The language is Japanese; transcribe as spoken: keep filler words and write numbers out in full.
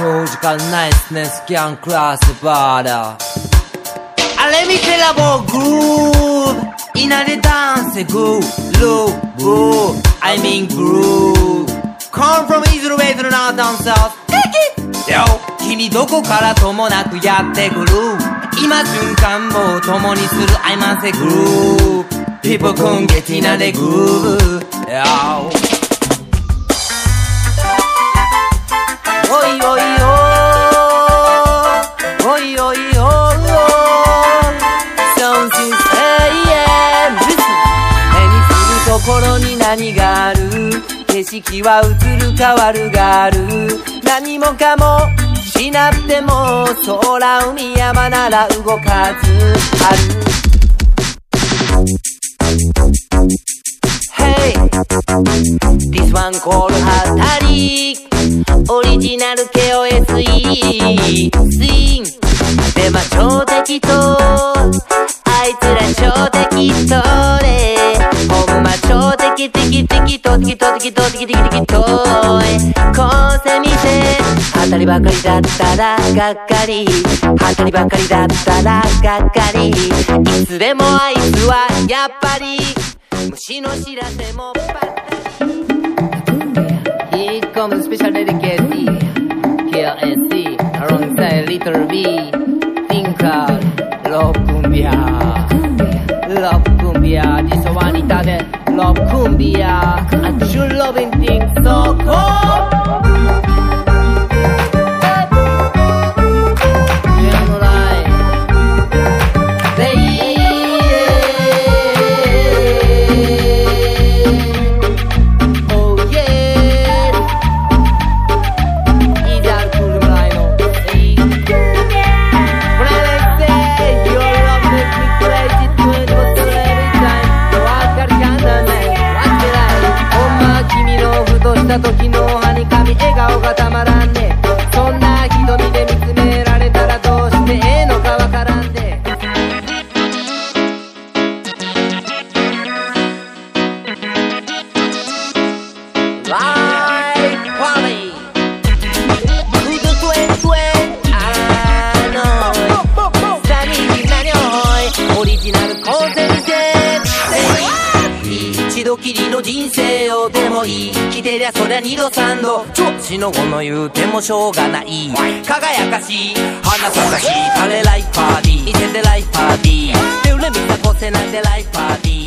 Surgical niceness can't cross the border. Let me tell about groove. Inna the dance, groove, low, groove. I mean groove. Come from east to west to north down south. Take it, yo. 君どこからともなくやってくる。今瞬間も共にする I must say groove. People can get inna the groove, yo. おいおいおおいおいお心に何がある景色は移る変わるがある何もかもしなくても空海山なら動かずある Hey This one called ハタリオリジナル ケーオーエスイー スインでま超適当あいつら超適当でほんま超適適適当適当適当適適適当こうせ見せ当たりばかりだったらがっかり当たりばかりだったらがっかりいつでもあいつはやっぱり虫の知らせもパッ Here comes the special dedicationケーオーエスイーalongside Little B Thinker Love Cumbia Love Cumbia This one ita de Love Cumbia And you loving things so cool Piano line Baby Oh yeah Idal Kulmrai no When I say your love makes me crazy twenty-four every time わかるかなねわけないほんま君のふとした時のはにかみ笑顔がたまらんねそんな瞳で見つめられたらどうしてええのかわからんでオリジナルコンセプト一度きりの人生をでもいい生きてりゃそりゃ二度三度調子のもの言うてもしょうがない輝かしい花咲かしい彼ライフパーティー見せてライフパーティーで売れ見た個性なんてライフパーティー